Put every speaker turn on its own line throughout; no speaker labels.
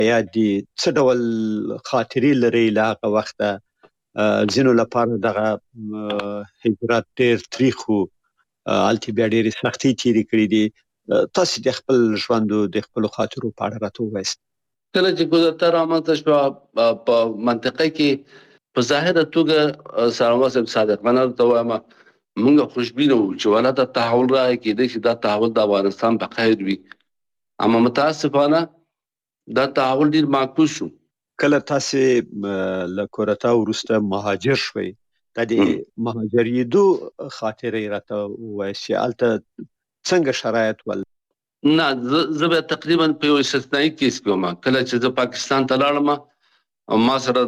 یا دي څه ډول خاطرې لري له هغه وخته؟ ځینو لپاره دغه هجرت ډېر تریخ و، هلته بیا ډېرې سختۍ تېرې کړې دي. تاسو د خپل ژوند د خپلو خاطرو په اړه راته ووایاست.
کله چې ګذرته رامنځته شوه په منطقه کې په ظاهره توګه سلامت صاحب صادقانه ورته وایم موږ خوشبینه وو چې ولا دا تحول راغی، کېدای شي دا تحول د افغانستان په خیر وي، اما متاسفانه دا تحول ډېر معکوس شو.
کله تاسې له کورتا وروسته مهاجر شوئ، دا د مهاجرېدو خاطرې راته ووایاست چې هلته څنګه شرایط ول؟
نه، زه به تقریبا په یو استثنایي کیس کې وم. کله چې زه پاکستان ته لاړم، ما سره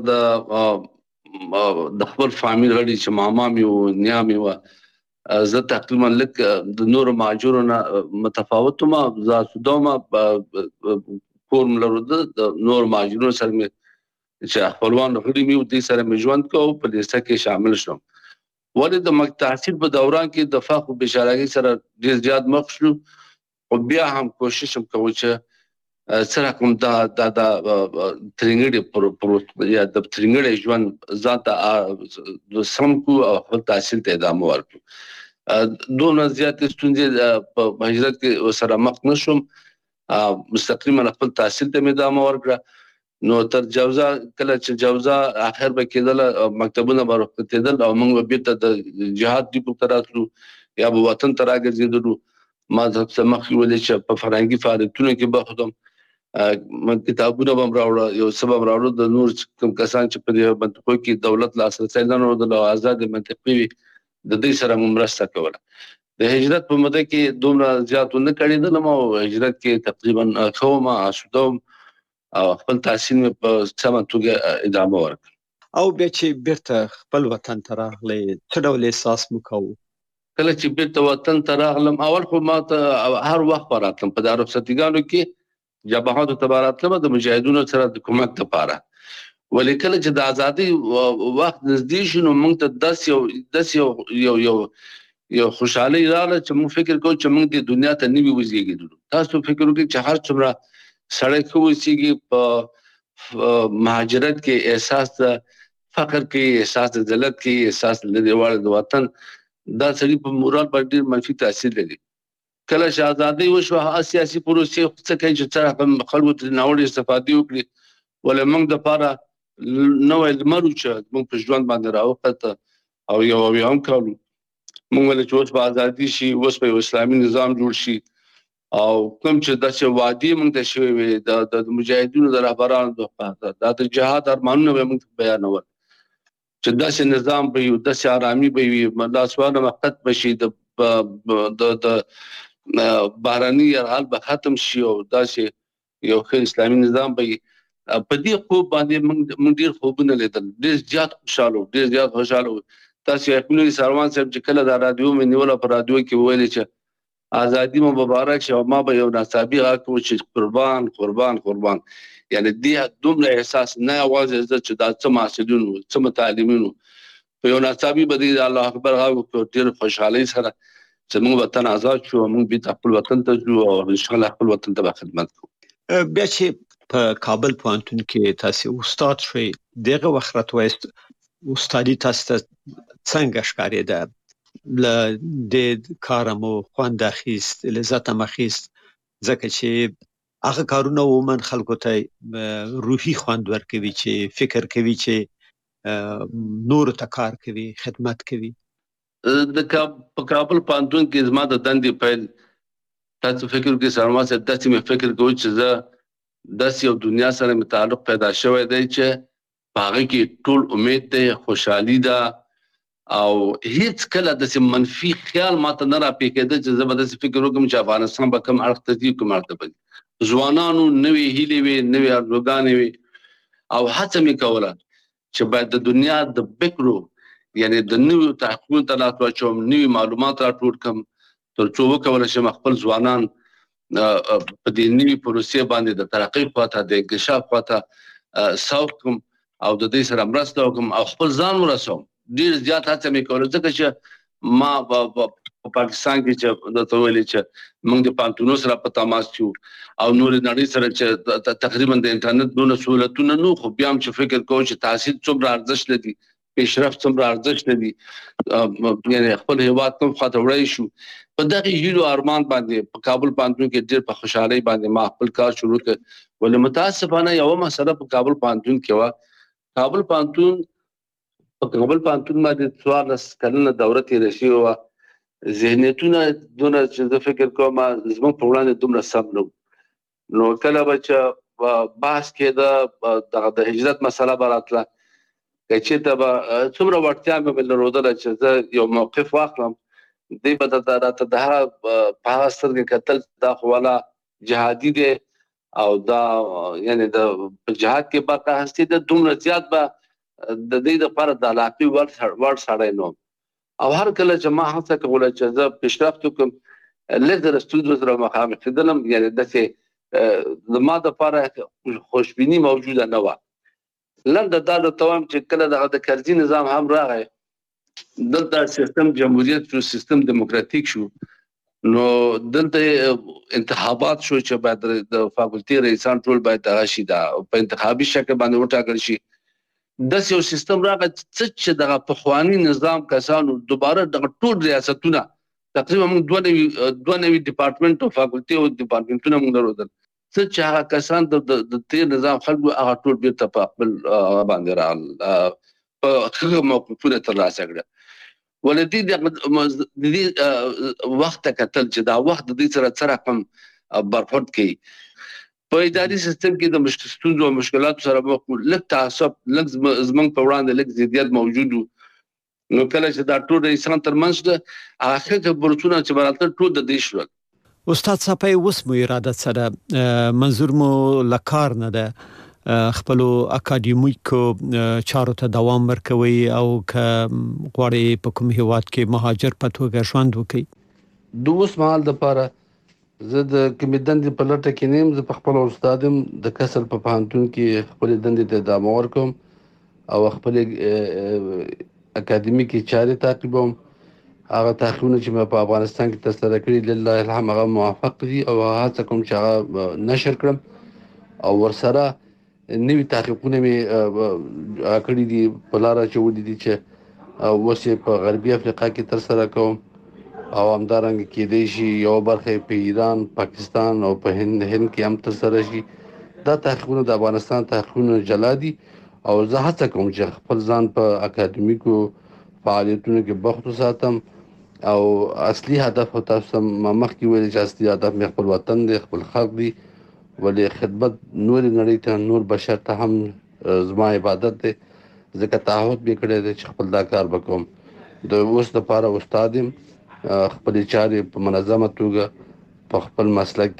د خپل فامیل غړي چې ماما مې و، نیا مې وه، زه تقریبا لږ د نورو مهاجرو نه متفاوت وم. زه اسوده وم، کور مې لرو، د نورو مهاجرونو سره مې چې خپلوان غړي مې و دې سره مې ژوند کوو، په لیسته کې شامل شوم. ولې د تحصیل په دوران کې د فقر بېچارهګۍ سره ډېر زیات مخ شو، خو بیا هم کوشش هم کوو چې څه رقم دا ترینګړې یا د ترینګړې ژوند ځان ته سم کړو او خپل تحصیل ته ادامه ورکړو. دومره زیاتې ستونزې په هجرت کې سره مخ نه شوم، مستقیما خپل تحصیل ته مې ادامه ورکړه. نو تر جوزا، کله چې جوزا اخر به کېدل، مکتبونه به رخصتېدل او موږ به بیرته د جهاد ډیپو ته راتلو یا به وطن ته راګرځېدلو. ما ځکه مخکې ویلې چې په فرهنګي فعالیتونو کې بوخت وم، کتابونه به م راوړه، یو څه به م راوړه د نور کوم کسان چې په دې منطقو کې دولت لاسرسی نه لرلو او ازادې منطقې وي، د دوی سره مو مرسته کوله. د هجرت په موده کې دومره زیات ونه کړېدلم او هجرت کې تقریبا ښه وم، اسوده وم او خپل تحصیل مې په سمه توګه ادامه ورکړه.
او بیا چې بیرته خپل وطن ته راغلی، څه ډول احساس مو کوو؟
کله چې بیرته وطن ته راغلم، اول خو ما ته هر وخت به راتلم، په دا رخصتیګانو کې جبهاتو ته به راتلم د مجاهدینو سره د کومک لپاره. ولې کله چې د ازادۍ وخت نږدې شو، نو موږ ته داسې یو خوشحالۍ راغله چې موږ فکر کوو چې موږ د دنیا ته نوي وزېږېدلو. تاسو فکر وکړئ چې هر څومره سړی ښه اوسېږي، په مهاجرت کې احساس د فقر کې، احساس د ذلت کې، احساس د لرې والی د وطن، دا سړي په مورال باندې ډېر منفي تاثیر لري. کله چې ازادۍ وشوه، هغه سیاسي پروسې څه کوي چې څرنګه خلکو ترې ناوړه استفادې وکړي، ولې موږ دپاره نوی لمر و چې موږ په ژوند باندې راوخته او یو هم کولو. موږ ویل چې اوس به ازادي شي، اوس به یو اسلامي نظام جوړ شي، او کوم چې داسې وعدې موږ ته شوې وې د مجاهدینو د رهبرانو لخوا، دا د جهاد ارمانونه به موږ ته بیانول چې داسې نظام به وي، داسې ارامي به وي، لاسوانه مقت به شي، د بهرني یرغل به ختم شي او داسې یو ښه اسلامي نظام به وي. په دې خوب باندې موږ ډېر خوبونه لیدل، ډېر زیات خوشحاله وو. تاسو یقین لرئ سروان صاحب چې کله دا رادیو مې نیوله، په رادیو کې ویلې چې ازادي مو مبارک شي، او ما به یو ناڅاپي غږ کوو چې قربان قربان قربان. یعنی دې دومره احساس نه یوازې زه چې دا څه محصلین وو، څه متعلمین وو، په یو ناڅاپي به دې الله اکبر غږ وکړو ډېر خوشحالۍ سره چې موږ وطن آزاد شو، موږ بیرته خپل وطن ته ځو او انشاءالله خپل وطن ته به خدمت کوو.
بیا چې په کابل پوهنتون کې تاسو استاد شوئ، دغه وخت راته ووایاست استادي تاسو ته څنګه ښکارېده؟ له دې کاره مو خوند اخیست، لذت هم اخیست؟ ځکه چې هغه کارونه عموما خلکو ته روحي خوند ورکوي چې فکر کوي چې نورو ته کار کوي، خدمت کوي.
په کابل پوهنتون کې زما د دندې پیل، تاسو فکر وکړئ سروان صاحب، داسې مې فکر کوو چې زه داسې یو دنیا سره مې تعلق پیدا شوی دی چې په هغه کې ټول امید دی، خوشحالي ده، او هیڅ کله داسې منفي خیال ماته نه راپېښېده چې زه به داسې فکر وکړم چې افغانستان به کوم اړخ ته ځي، کوم اړخ ته به ځي. ځوانانو نوې هیلې وې، نوې ارزوګانې وې، او هڅه مې کوله چې باید د دنیا د فکرو، یعنی د نویو تحقیقونو ته لاس واچوم، نوي معلومات راټول کړم، تر څو وکولی شم خپل ځوانان په دې نوي پروسې باندې د ترقۍ خواته، د انکشاف خواته سوق کړم او د دوی سره مرسته وکړم او خپل ځان ورسوم. ډېر زیات هڅه مې کوله، ځکه چې ما په پاکستان کې چې د تولیل چې موږ د پانتونو سره په تماس یو او نور نړۍ سره چې تقریبا د انټرنیټ دونه سہولتونه نو خو بیا هم چې فکر کوو چې تحصیل څومره ارزښت لري پیشرفت څومره ارزښت لري یعنی خپل هیواد کوم خاطر وړي شو په دغه هیلو ارمان باندې په کابل پانتون کې ډېر په خوشحالي باندې ما خپل کار شروع کړ ولې متاسفانه یو مسله په کابل پانتون کې و کابل پانتون باندې 14 کلنه دوره تیره شوې وه ذهنیتونه دونه چې زه فکر کوم زموږ په وړاندې دومره سم نو کله به چې بحث کېده د هجرت مسله به راتله که چېرته به څومره وړتیا مې لرودله چې زه یو موقف واخلم دوی به راته د هغه په هغه سترګې کتل دا خو والا جهادي دی او دا یعنې د جهاد کې برخه اخیستې ده دومره زیات به د دې لپاره د علاقې وړ سړی نه او هر کله چې ما هڅه کوله چې زه پیشرفت وکړم لږ د ستونزو سره مخامخ کېدلم یعنې داسې زما دپاره خوشبیني موجوده نه وه لنډه دا درته وایم چې کله دغه د کرزي نظام هم راغی دلته سیستم جمهوریت شو سیستم دیموکراتیک شو نو دلته انتخابات شو چې باید د فاکولټي رئیسان ټول باید دغه شي دا په انتخابي شکل باندې وټاکل شي داسې یو سیستم راغی چې دغه پخواني نظام کسانو دوباره دغه ټول ریاستونه تقریبا موږ دوه نوي ډپارټمنټ او فاکولټي او ډپارټمنټونه موږ درلودل چې هغه کسان د تیر نظام خلکو هغه ټول بیرته په خپل باندې راغلل په هغه موقفونه ترلاسه کړه ولې دې وخت کتل چې دا وخت د دې سره څه رقم برخورد کوي په اداري سیستم کې د ستونزو او مشکلاتو سره مخ لږ تعصب لږ زموږ په وړاندې لږ ضدیت موجود نو کله چې دا ټول رئیسان ترمنځ د اخر برسونه چې براتل ټول د دې شول
استاد صاحب اوس مو اراده سره منظور مو لکار نه ده خپل اکاډمیکو چارو ته دوام ورکوي او ک غواړي په کوم هیواد کې مهاجر په توګه ژوند وکړي
د اوس مهال لپاره زه د کومې دندې په لټه کې نه یم زه په خپله استاد یم د کسل په پوهنتون کې خپلې دندې ته ادامه ورکوم او خپلې اکاډمیکې چارې تعقیبوم هغه تحقیقونه چې مې په افغانستان کې ترسره کړي لله الحمد هغه موفق دي او هڅه کوم چې هغه نشر کړم او ورسره نوي تحقیقونه مې کړي دي په لاره اچولي دي چې اوس یې په غربي افریقا کې ترسره کوم او همدارنګه کېدای شي یو برخه په ایران پاکستان او په هند کې هم ترسره شي دا تحقیقونه د افغانستان تحقیقونه جلا دي او زه هڅه کوم چې خپل ځان په اکاډمیکو فعالیتونو کې بوخت وساتم او اصلي هدف تاسو مخکې ویل چې اصلي هدف مې خپل وطن دی خپل خلک دی ولې خدمت نور نړۍ ته نور بشر ته هم زما عبادت دی ځکه تعهد مې کړی دی چې خپل دا کار وکړم د اوس لپاره استاد یم خپلې چارې په منظمه توګه په خپل مسلک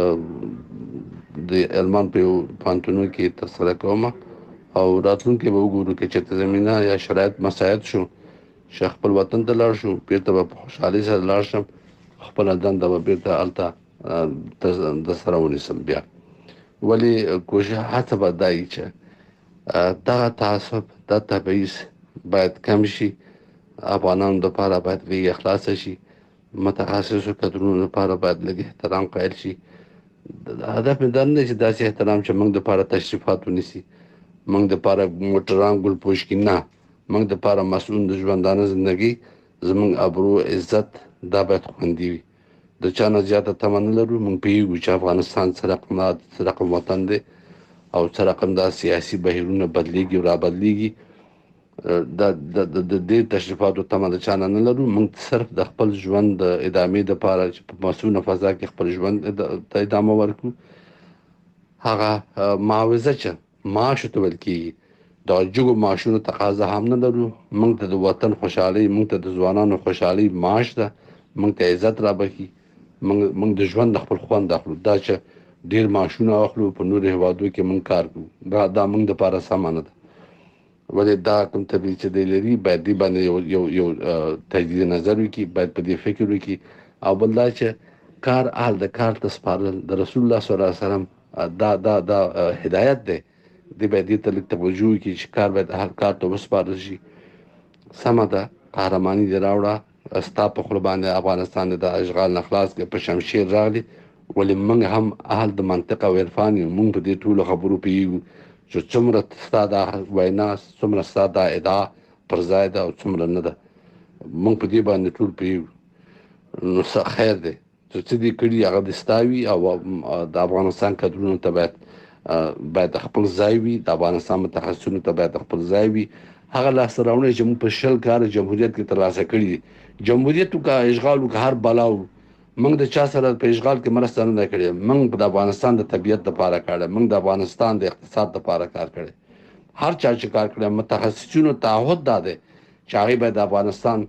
کې د المان په پوهنتونونو کې ترسره کوم او راتلونکي به وګورو کې چې زمينه یا شرایط مساعد شو چې خپل وطن ته لاړ شو بیرته به په خوشحالۍ سره لاړ شم خپله دنده به بیرته هلته د سره ونیسم بیا ولې کوشش هڅه به دا وي چې دغه تعصب دا تبعیض باید کم شي افغانانو دپاره باید غېږه خلاصه شي متخصصو کدرونو لپاره باید لږ احترام قایل شي هدف مې دا نه دی چې داسې احترام چې موږ دپاره تشریفات ونیسي موږ دپاره موټران ګلپوشکي نه موږ دپاره مسؤل د ژوندانه زندګي زموږ ابرو عزت دا باید خوندي وي د چا نه زیاته تمه نه لرو موږ پوهېږو چې افغانستان څه رقم وطن دی او څه رقم دا سیاسي بهیرونه بدلیږي او رابدلیږي د دې تشریفاتو تمه د چا نه لرو موږ صرف د خپل ژوند د ادامې دپاره چې په مسؤله فضا کې خپل ژوند ته ادامه ورکړو هغه معاوضه چې معاش ورته ویل کېږي د جګو معاشونو تقاضا هم نه لرو موږ ته د وطن خوشحالۍ موږ ته د ځوانانو خوشحالۍ معاش ده موږ ته عزت رابخي موږ د ژوند د خپل خوند اخلو دا چې ډېر معاشونه اخلو په نورو هیوادو کې موږ کار کوو دا موږ دپاره سمه نه ده ولې دا کوم تبعیض چې دی لري باید دې باندې یو تجدید نظر وکړي باید په دې فکر وکړي او بل دا چې کار اهل د کار ته سپارل د رسول الله صلی الله علیه وسلم دا هدایت دی دې باید دې ته لږ توجه وکړي چې کار باید اهل کار ته وسپارل شي سمه ده قهرماني دې راوړه ستا په خوله باندې افغانستان د اشغال نه خلاص کړ په شمشیر راغلی ولې موږ هم اهل د منطق او عرفان یو موږ په دې ټولو خبرو پوهېږو چې څومره ستا دا وینا څومره ستا دا ادعا پر ځای ده او څومره نه ده موږ په دې باندې ټول پوهېږو نو څه خیر دی چې څه دې کړي هغه دې ستا وي او د افغانستان کډرونو ته باید خپل ځای وي د افغانستان متخصصینو ته باید خپل ځای وي هغه لاسته راوړنې چې موږ په 100 کاله جمهوریت کې ترلاسه کړي دي جمهوریت وکړه اشغال وکړه هر بلا موږ د چا سره په اشغال کې مرسته نه ده کړې موږ د افغانستان د طبیعت دپاره کړی موږ د افغانستان د اقتصاد دپاره کار کړی هر چا چې کار کړی متخصصینو تعهد دا دی چې هغوی باید د افغانستان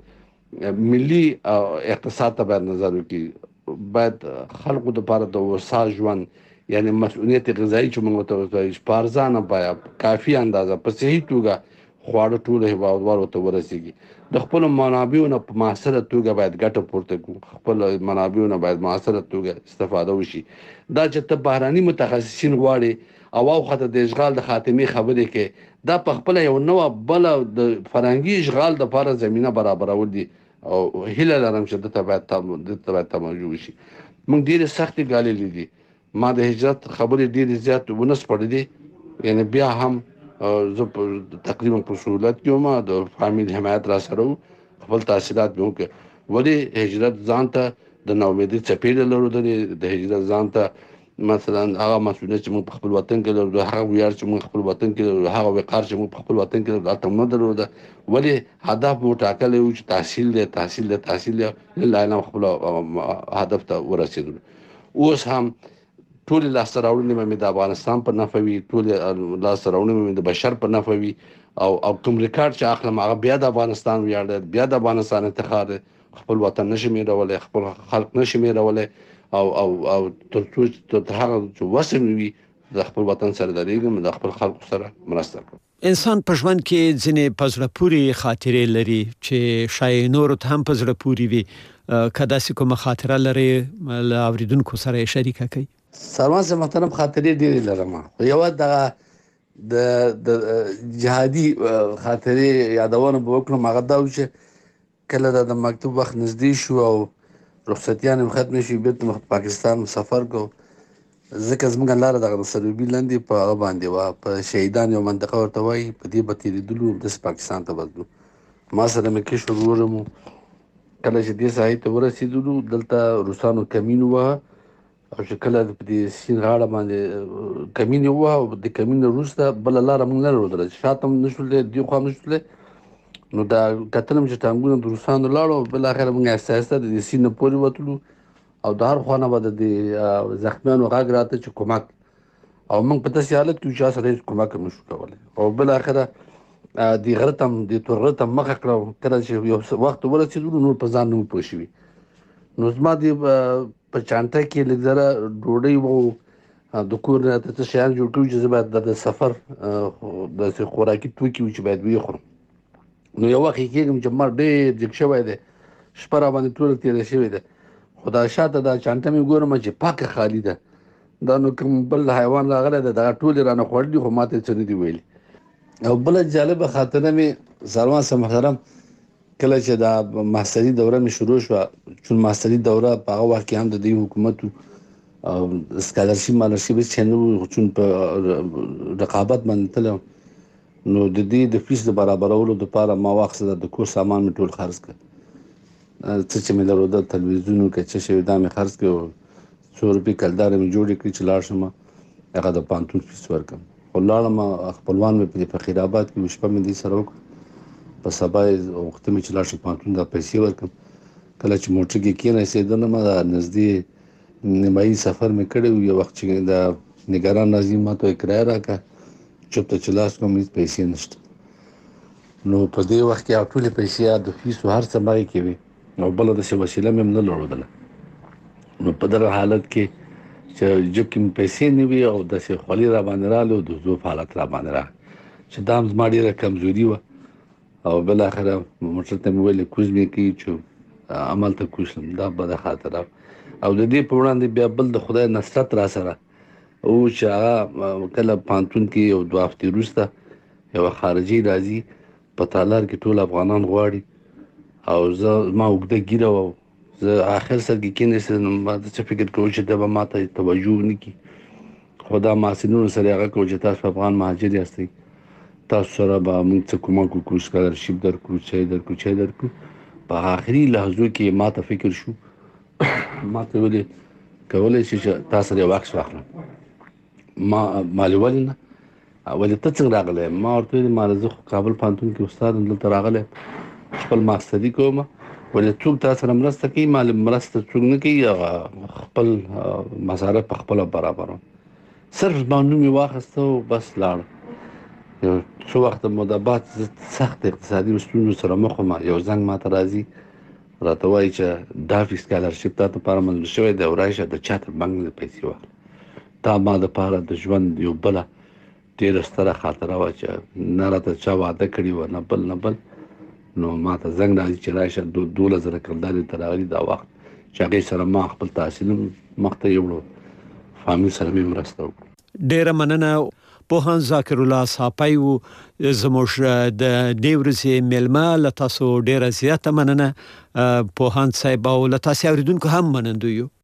ملي اقتصاد ته باید نظر وکړي باید خلکو دپاره د وسا ژوند یعنی مسؤلیت غذایی چې موږ ته وایي په ارزانه بیه کافي اندازه په صحیح توګه خواړه ټولو هېوادوالو ته ورسېږي د خپلو منابعو نه په مؤثره توګه باید ګټه پورته کړو خپلو منابعو نه باید مؤثره توګه استفاده وشي دا چې ته بهراني متخصصین غواړې او خاطر د اشغال د خاتمې خبرې کې دا په خپله یو نوه بله د فرهنګي اشغال دپاره زمینه برابرول دي او هیله لرم چې دته باید توجه وشي موږ ډېرې سختې ګاللې دي ما د هجرت خبرې ډېرې زیات ونه سپړلې یعنی بیا هم زه تقریبا په سهولت کې وم د فامیل حمایت را سره و خپل تحصیلات مې وکړ ولې هجرت ځان ته د ناامیدۍ څپې لرلې د هجرت ځان ته مثلا هغه مسؤلیت چې موږ په خپل وطن کې لرو هغه ویاړ چې موږ خپل وطن کې لرو هغه وقار چې موږ په خپل وطن کې لرو هلته نه درلوده ولې هدف مو ټاکلی و چې تحصیل دی لا خپل هدف ته ورسېدلو اوس هم ټولې لاسته راوړنې مې د افغانستان په نفع وي ټولې لاسته راوړنې مې د بشر په نفع وي او کوم ریکارډ چې اخلم هغه بیا د افغانستان ویاړ دی بیا د افغانستان افتخار دی خپل وطن نه شمېرولی خپل خلق نه شمېرولی او تر څو تر هغه چې وس مې وي د خپل وطن سره درېږم د خپل خلکو سره مرسته کوم
انسان په ژوند کې ځینې په زړه پورې خاطرې لري چې شاید نورو ته هم په زړه پورې وي که داسې کومه خاطره لري له اورېدونکو سره یې شریکه کړئ
سلمان صاحب محترم خاطرې ډېرې لرم یوه دغه د جهادي خاطرې یادونه به وکړم هغه دا و چې کله د مکتوب وخت نږدې شو او رخصتیانې مې ختمې شوې بېرته پاکستان سفر کوو ځکه زموږ لاره دغه د سروبي لندې په هغه باندې وه په شهیدان یو منطقه ورته وایي په دې به تېرېدلو همداسې پاکستان ته به تلو ما سره مې کشر ورور و کله چې دې ساحې ته ورسېدلو دلته روسانو کمین ووهه او چې کله په دې سیند غاړه باندې کمین یې ووهه او د کمین نه وروسته بله لاره موږ نه لرله شاته هم نه شو تللی دې خوا هم نه شو تللی نو دا کتلم چې ټانکونه د روسانو لاړو او بالاخره موږ آهسته آهسته د دې سیند نه پورې وتلو او د هر خوا نه به د دې زخمیانو غږ راته چې کومک او موږ په داسې حالت کې وو چې چا سره هېڅ کومک هم نه شو کولی او بالاخره دې غره ته هم دې تور غره ته هم مخه کړه کله چې یو وخت ورسېدلو نور په ځان نه وو پوه شوي نو زما دې په چانټه کې لږ ذره ډوډۍ و د کور نه ته څه شیان جوړ کړي چې زه باید د سفر داسې خوراکي توکي وو چې باید ویې خورم نو یو وخت یې کېږم چې لمر ډېر جګ شوی دی شپه را باندې ټوله تېره شوې ده خو دا شاته دا چانټه مې ګورم چې پاکه خالي ده دا نو کوم بل حیوان راغلی دی دغه ټولې رانه خوړلي خو ما ته څه نه دي ویلي او بله جالبه خاطره مې سلمان صاحب محترم کله چې دا ماستري دوره مې شروع شوه چون ماستري دوره په هغه وخت کې هم د دې حکومت او سکالرشپ مالرشپ هېڅ نه و چون په رقابت باندې تللی نو د دې د فیس د برابرولو دپاره ما واخیسته د کور سامان مې ټول خرڅ کړ څه چې مې لرل تلویزیون که څه شی دا مې خرڅ کړ 100 روپۍ کلدارې مې جوړې کړې چې لاړ شم هغه د پوهنتون فیس ورکړم خو لاړم خپلوان مې په فقیر آباد کې شپه مې دوی سره وکړه په سبا یې وخته مې چې لاړ شم پوهنتون ته پیسې ورکړم کله چې موټر کې کېناستېدلم دا نږدې نیمایي سفر مې کړی و یو وخت چې د نګران ناظم ما ته کرایه راکړه چوپته چې لاس کوم هېڅ پیسې نشته نو په دې وخت کې ټولې پیسې د فیسو هر څه مغې کې وي او بله داسې وسیله مې هم نه لرودله نو په دغه حالت کې چې جب کې مې پیسې نه وي او داسې خولي را باندې راغلی او د ضعف حالت را باندې راغی چې دا هم زما ډېره کمزوري وه او بالاخره موټر ته مې ویلې کوز مې کوي چې همالته کوز شم دا بده خاطره او د دې په وړاندې بیا بل د خدای نصرت را سره او چې هغه کله پوهنتون کې یو 2 هفتې وروسته یوه خارجي راځي په تالار کې ټول افغانان غواړي او زه ما وګړه ګیره و زه اخر سر کې کېنې ما څه فکر کوم چې دا به ماته توجه نکي خدا ماسینونو سره هغه کو چې تاسو افغان مهاجر یاستئ تاسو سره به موږ څه کومک وکړو سکالرشپ درکړو چې درکړو په آخري لحظو کې ماته فکر شو ماته ولې کولای شي چې تاسو یې واکس واخلم ما مالول نه ولې ته څنګه راغلی ما ورته ما زه کابل پوهنتون کې استاد دلته راغلی خپل ماستري کوم ولې څوک تاسو سره مرسته کوي مال مرسته څوک نه کوي خپل مصارف په خپل برابر صرف باندې می واخسته بس لاړ یو څو وخت موده بعد سخت اقتصادي ستونزو سره مخ ما یو زنګ ماته راځي راته وایي چې دا سکالرشپ تاسو لپاره منظور شوی دی او راشه د چاته بانک پیسې واخله دا ما د لپاره د ژوند یو بل ډېره ستره خاطره وه چې نه راته چا واده کړي و نه بل نو ما ته زنګ راځي چې راشه 12,000 کلدارې ته راغلي دا وخت چې هغې سره ما خپل تحصیل مخته یوړو فامیل سره مې مرسته وکړو
ډېره مننه پوهاند ذاکر الله صافی و زموږ د دې ورځې میلمه له تاسو ډېره زیاته مننه پوهاند صاحب او له تاسو اورېدونکو هم منندوی یو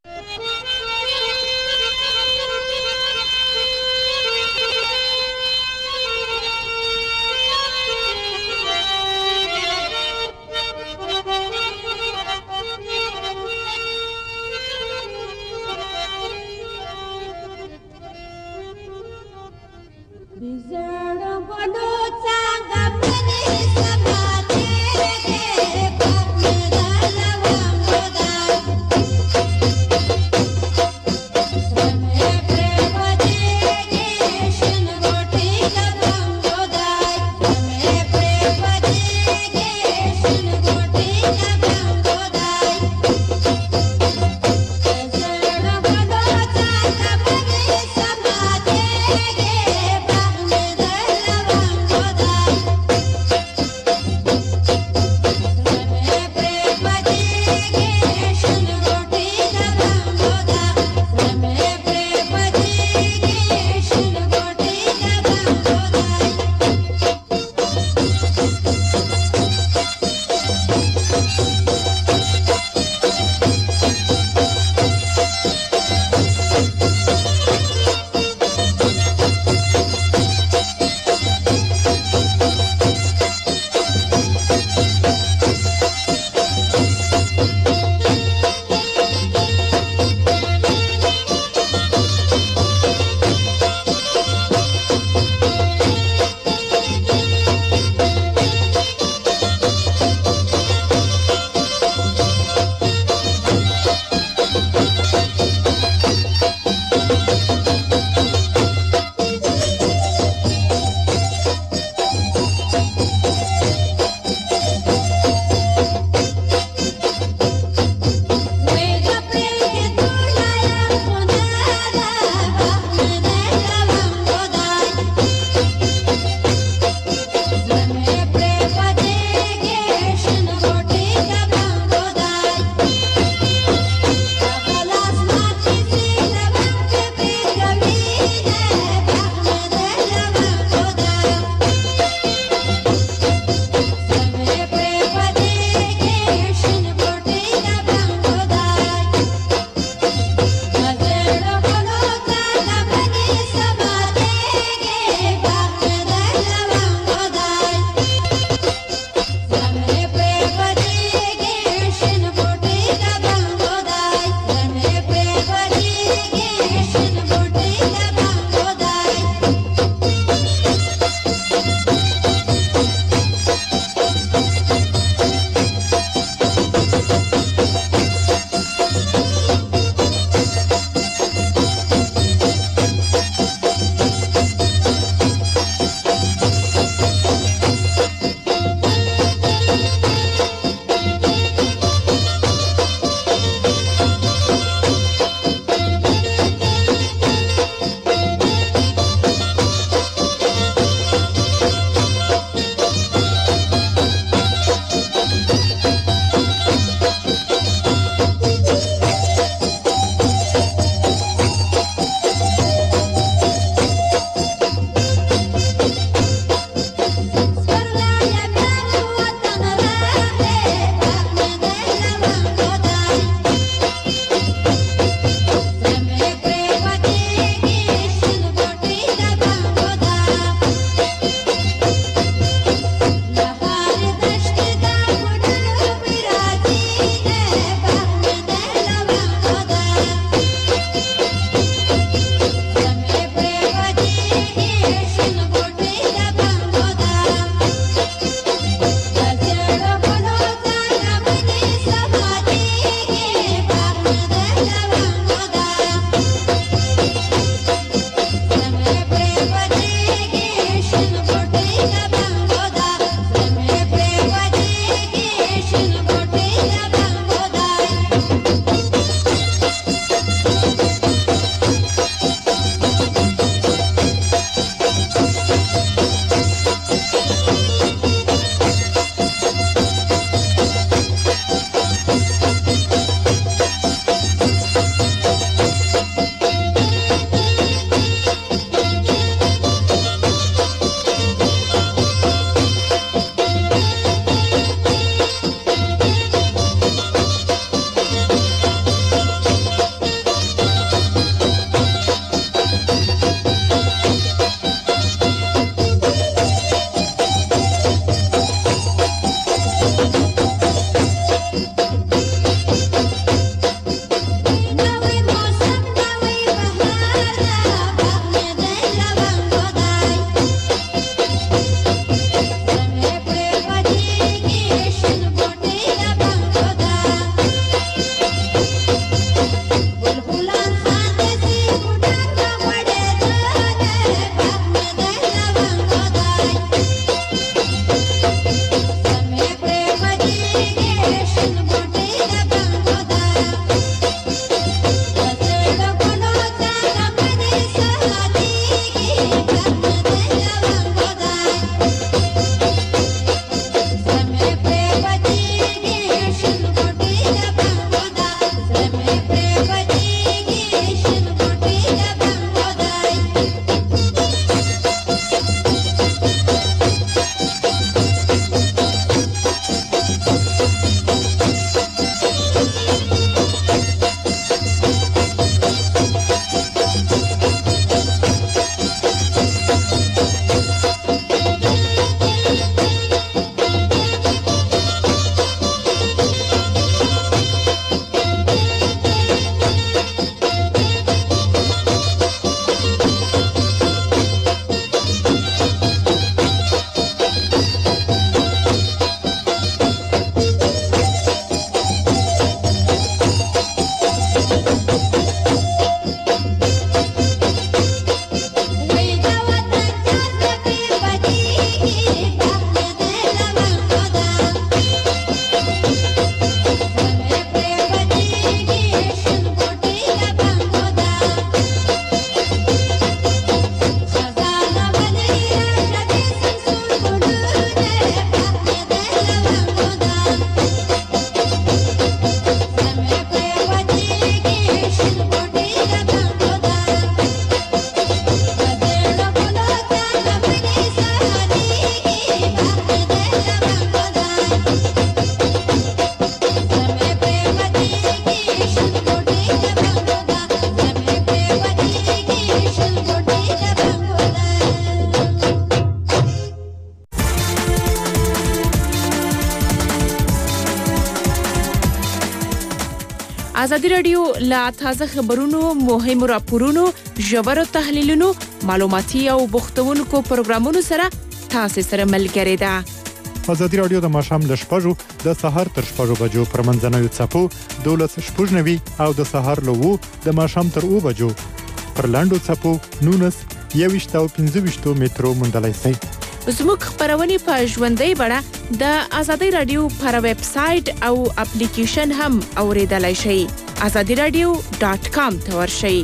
ازادي رادیو لا تازه خبرونو، مهم راپورونو، ژورو تحلیلونو، معلوماتي او بوختونکو پروګرامونو سره تاسو سره ملګری ده.
ازادي رادیو د ماښام له 6 د سهار تر 6 بجو پر منځنوي څپو 12:09 او د سهار له 2 د ماښام تر 2 بجو پر لاندو څپو 19 او 25 مترو مندلای سي.
زموږ خبرونه په ژوندۍ بڼه د ازادي رادیو پر ویب سټ او اپلیکیشن هم اوریدلای شئ. azadiradio.com ته ورشئ.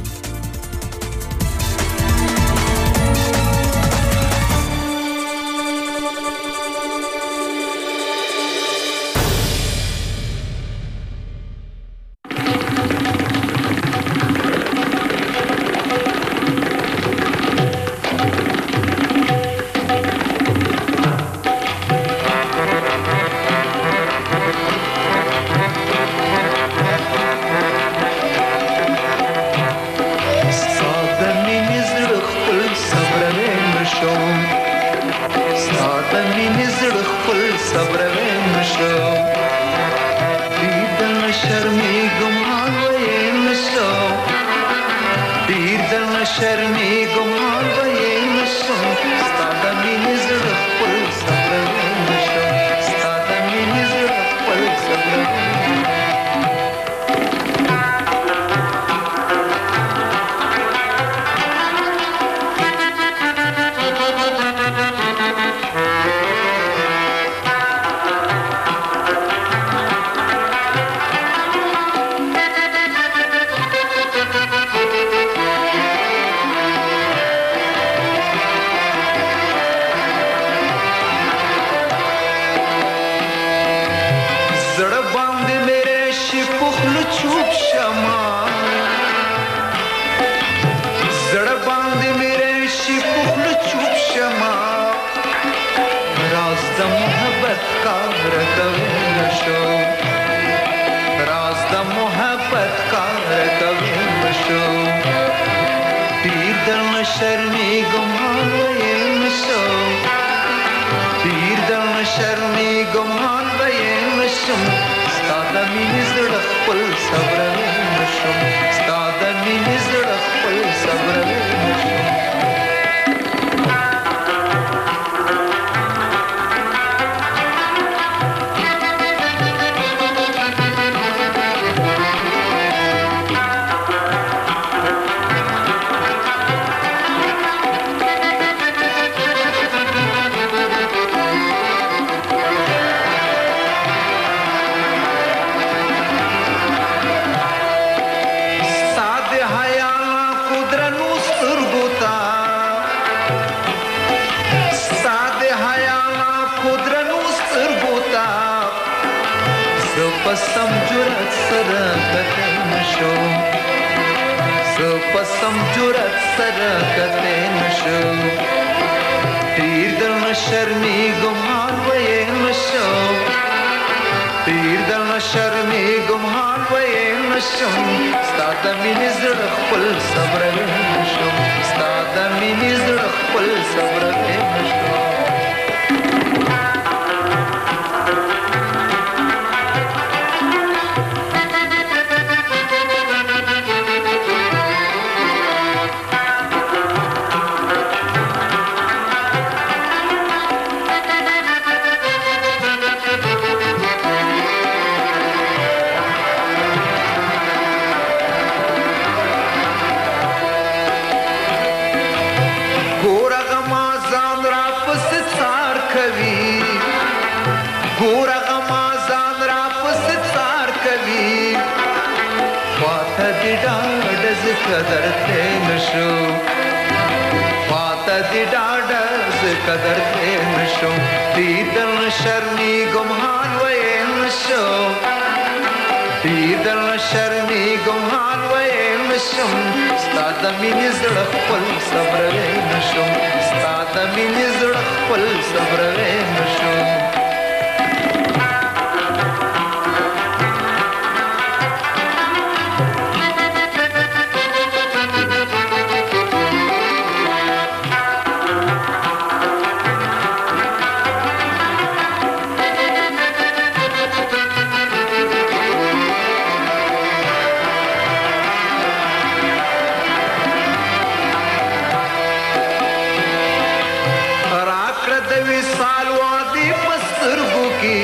د وصال وادي پسترګو کې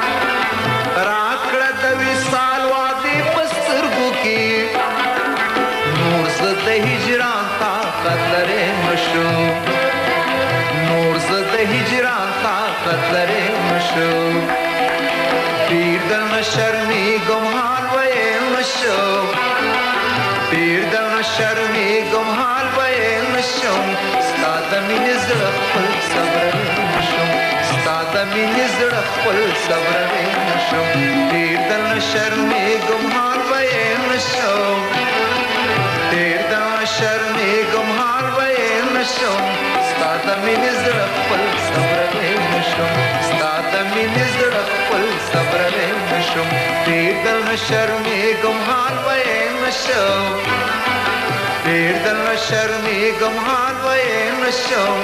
راکړه د وصال وادي پسترګو کې نور زه د هجران طاقت لرې مشو نور زه د هجران طاقت لرې مشو پیر د نشرمي ګمحال وې مشو پیر د نشرمي ګمحال وې مشو ستا د مینې زړه خپل صبر مشو ستا د مینې زړه خپل صبر مشو پیر د نشرمي ګمحال وې مشو پیر د نشرمي ګمحال وې مشو ستا د مینې زړه خپل صبر مشو ستا د مینې زړه خپل صبر مشو پیر د نشرمي ګمحال وې مشو پیر د نشرمي ګمحال وې مشو